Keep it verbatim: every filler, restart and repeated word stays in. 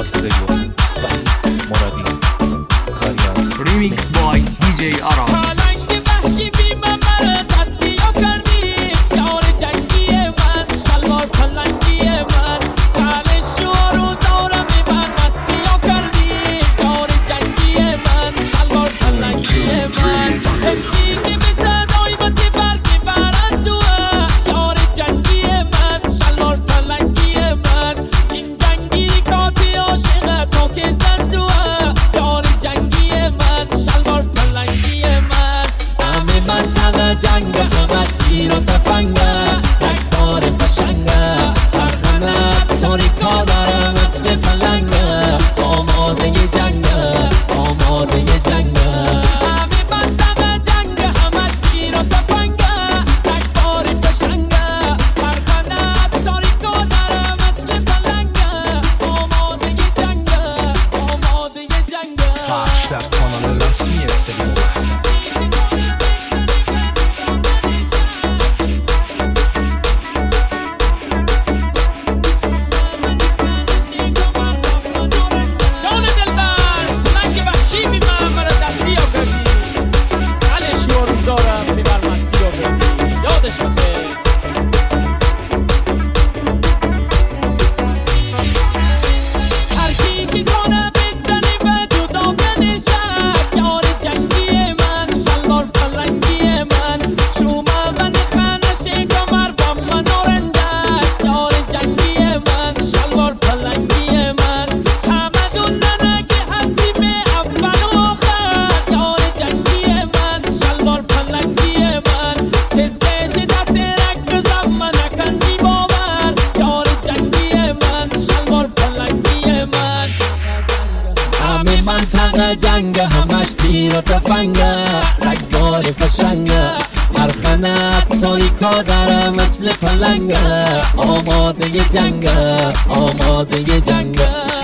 واسطه وحید مرادی کاری از ریمیکس بای دی جی آراز. پلنگ وحشی بی ممر دستیا کردی یار جنگی من شلوار پلنگی من کلش و روزارم من مسیا کردی یار جنگی من شلوار پلنگی من دیگه به تدایی با تی برگی برندوه یار جنگی من شلوار پلنگی من این جنگی کاتی عاشقه تا که زندوه یار جنگی من شلوار پلنگی من همه منطقه جنگ همه تیر و تفنگه رکبار فشنگه برخنه ساری کادره مثل پلنگه آماده جنگه آماده جنگه همه منطقه جنگ همه تیر و تفنگه رکبار فشنگه برخنه ساری کادره مثل پلنگه آماده جنگه آماده جنگه. پخش در کانال رسمی استریو وحید. جان دلبر پلنگ وحشی بی ممر دستی آوردی خلش و روزارم میبر مستی آوردی یادش بخیر. هر کی که کنه بزنی به تو داغ شب یار جنگی من شلوار پلنگی من شما من خانه کمر با من آرنده یار جنگی من شلوار پلنگی من همه دوننه که هستی به اول و آخر یار جنگی من شلوار پلنگی من تستش دست رک زمان نکندی باور یار جنگی من شلوار پلنگی من همه منطقه جنگ همش تیر و تفنگه رکبار فشنگه برخنه ساری کادره مثل پلنگه آماده جنگه آماده جنگه